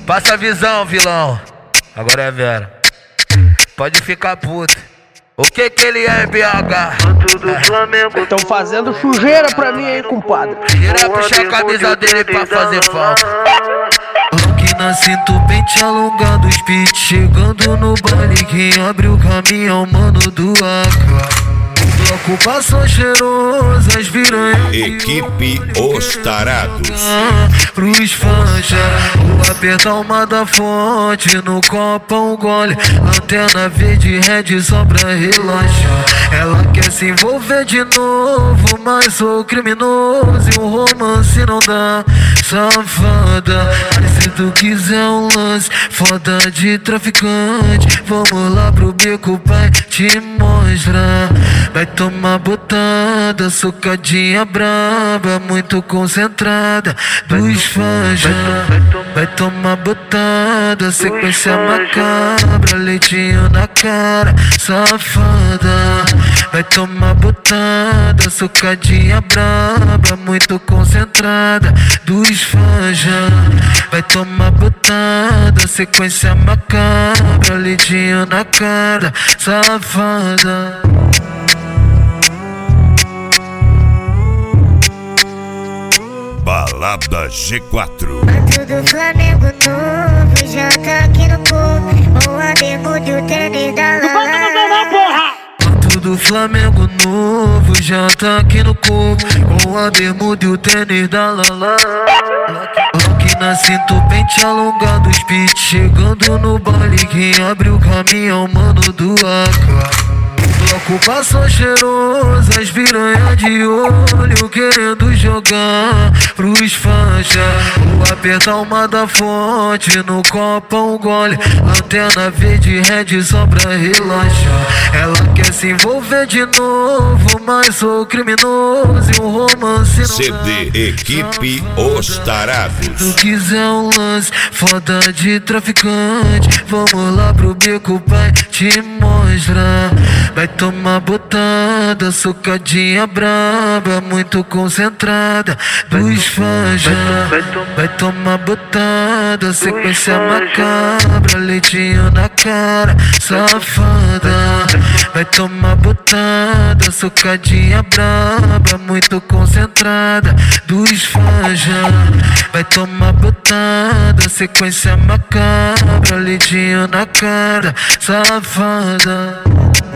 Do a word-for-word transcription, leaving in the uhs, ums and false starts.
Passa a visão, vilão. Agora é Vera. Pode ficar puto. O que que ele é, B H? Estão fazendo sujeira pra mim aí, compadre. Tira, puxa a camisa dele pra fazer falta. Aqui na cinto, pente alongado, os beats chegando no baile. Quem abre o caminho é o mano do A K. Bloco passou cheiroso, as piranhas. Equipe Os Tarados. Pros fãs já, vou apertar uma da fonte. No copo um gole, lanterna verde red só pra relaxar. Ela quer se envolver de novo, mas sou criminoso e um romance não dá. Safada, mas se tu quiser um lance foda de traficante, vamos lá pro beco, pai, te mostrar. Vai tomar botada, socadinha braba, muito concentrada dos fãs já. Vai tomar botada, sequência macabra, leitinho na cara, safada. Vai tomar botada, socadinha braba, muito concentrada dos fãs já. Vai tomar botada, sequência macabra, leitinho na cara, safada. Balada G quatro. Manto do Flamengo novo, já tá aqui no corpo. Com a bermuda e o tênis da Lala. Manto do Flamengo novo, já tá aqui no corpo. Com a bermuda e o tênis da Lala. Aqui na cinto, pente alongado, os beats chegando no baile. Quem abre o caminho é o mano do A K. Bloco passou cheiroso, as piranhas de olho querendo jogar pros fãs já. Vou apertar uma da fonte, no copo um gole, lanterna verde red só pra relaxar. Ela quer se envolver de novo, mas sou criminoso e um romance não C D Equipe Os Tarados. Se tu quiser um lance foda de traficante, vamos lá pro beco, pai, te mostrar. Vai tomar botada, socadinha braba, muito concentrada dos fãs já. Vai tomar botada, sequência macabra, leitinho na cara, safada. Vai tomar botada, socadinha braba, muito concentrada dos fãs já. Vai tomar botada, sequência macabra, leitinho na cara, safada.